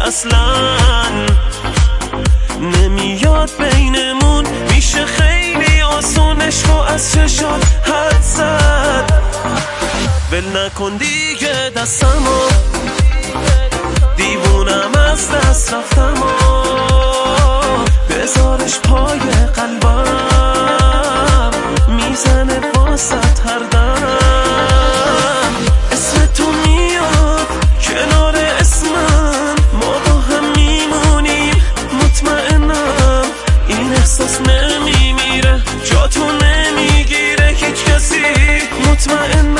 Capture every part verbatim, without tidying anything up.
اصلا نمیاد بینمون، میشه خیلی آسونش رو از چشات حد زد. ول نکن دیگه دستمو، دیوونم از دست رفتم و بذارش پای قلبم، میزنه واسط هر دم. اسم تو میاد کنار اسمم، ما با هم میمونیم مطمئنم. این احساس نمیمیره، جا تو نمیگیره هیچ کسی، مطمئنم.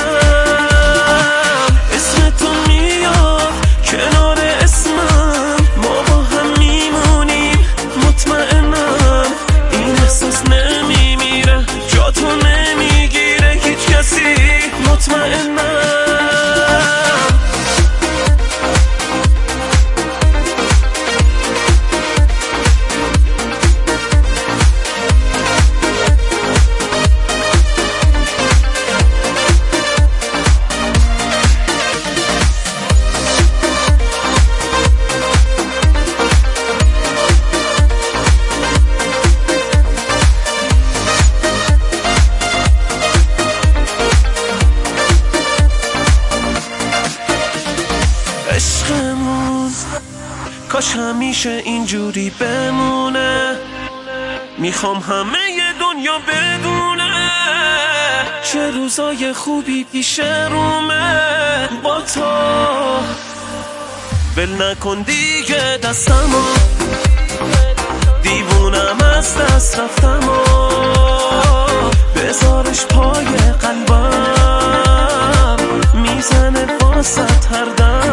اسم تو میاد کنار اسمم، ما با هم میمونیم مطمئنم. این احساس نمیمیره، جا تو نمیگیره هیچ کسی، مطمئنم. عشقمون کاش همیشه اینجوری بمونه، میخوام همه دنیا بدونه چه روزای خوبی پیش رومه با تو. ول نکن دیگه دستمو، دیوونم از دست رفتم و بذارش پای قلبم، میزنه واسط هر دم.